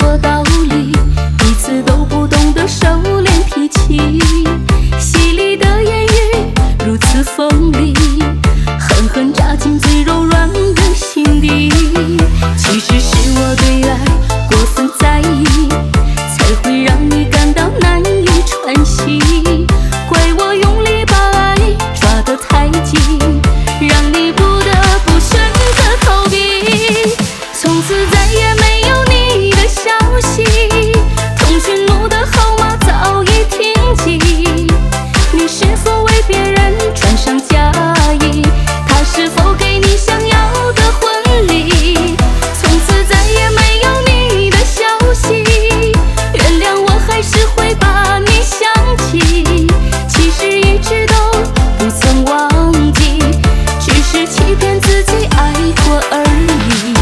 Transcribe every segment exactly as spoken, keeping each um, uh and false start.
过道理，彼此都不懂得收敛脾气。犀利的言语如此锋利，狠狠扎进最柔软的心底。其实是我对爱过分在意，才会让你感到难以喘息。怪我用力把爱抓得太紧，让你不得不选择逃避。从此再也没有你的消息，通讯录的号码早已停机。你是否为别人穿上嫁衣？他是否给你想要的婚礼？从此再也没有你的消息，原谅我还是会把你想起。其实一直都不曾忘记，只是欺骗自己爱过而已。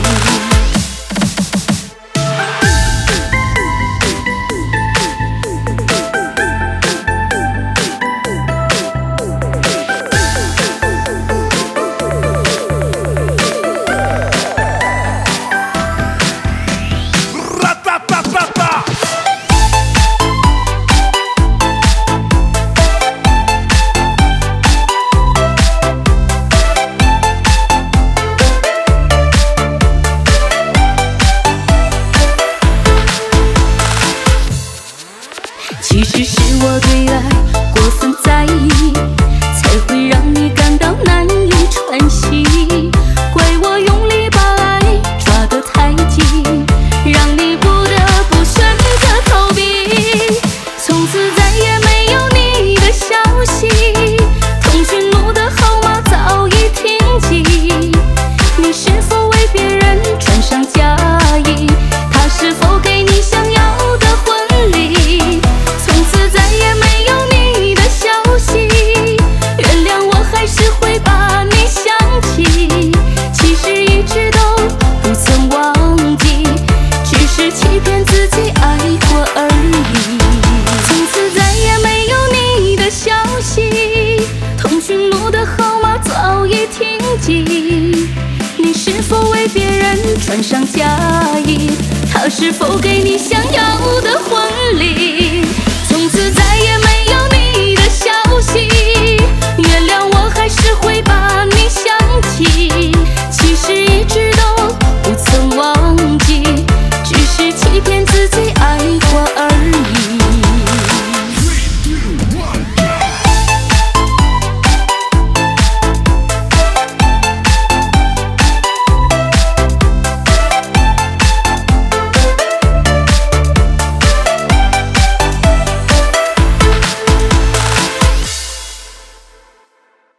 其实是我对爱过分在意，才会让你感到难以喘息。怪我用力把爱抓得太紧，让你不得不选择逃避。从此再也没有你的消息，通讯录的号码早已停机。你是否为别人穿上嫁衣？他是否给你想要的婚礼？从此再也没有你的消息，原谅我还是会把你想起。其实一直都不曾忘记，只是欺骗自己爱过而已。从此再也没有你的消息，通讯录的号码早已停机。你是否为别人穿上嫁衣？他是否给你想要的